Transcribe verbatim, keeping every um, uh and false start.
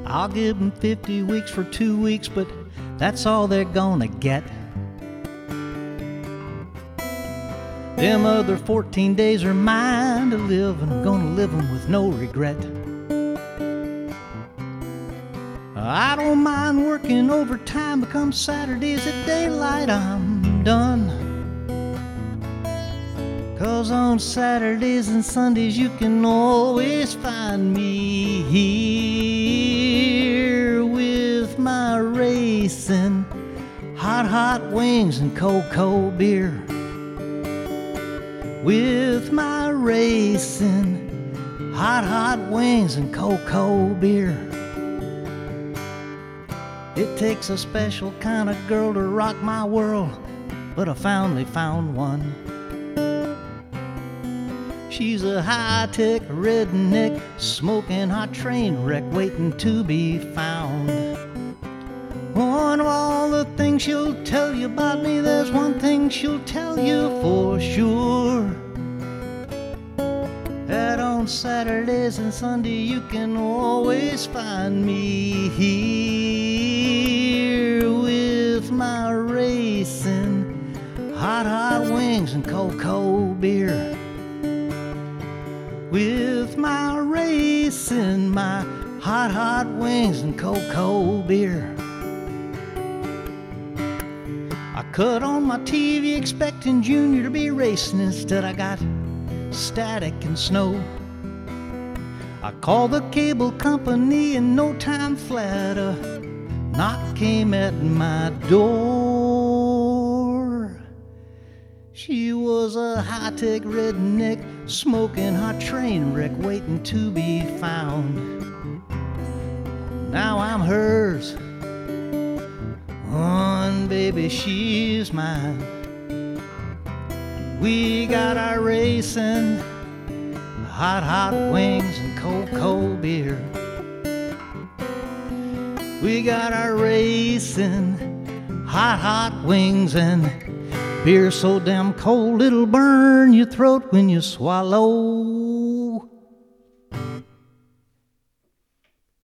I'll give them fifty weeks for two weeks, but that's all they're gonna get. Them other fourteen days are mine to live, and I'm gonna live them with no regret. I don't mind working overtime, but come Saturdays at daylight I'm done. 'Cause on Saturdays and Sundays you can always find me here with my racing hot, hot wings and cocoa beer. With my racing hot, hot wings and cocoa beer. It takes a special kind of girl to rock my world, but I finally found one. She's a high-tech redneck, smoking hot train wreck, waiting to be found. One of all the things she'll tell you about me, there's one thing she'll tell you for sure. That on Saturdays and Sundays you can always find me here with my racing hot, hot wings and cocoa beer. With my racing, my hot, hot wings and cocoa beer. I cut on my T V expecting Junior to be racing. Instead I got static and snow. I called the cable company and no time flat a knock came at my door. She was a high-tech redneck, smoking hot train wreck, waiting to be found. Now I'm hers, oh, and baby, she's mine. We got our racing hot, hot wings and cocoa beer. We got our racing hot, hot wings and beer so damn cold it'll burn your throat when you swallow.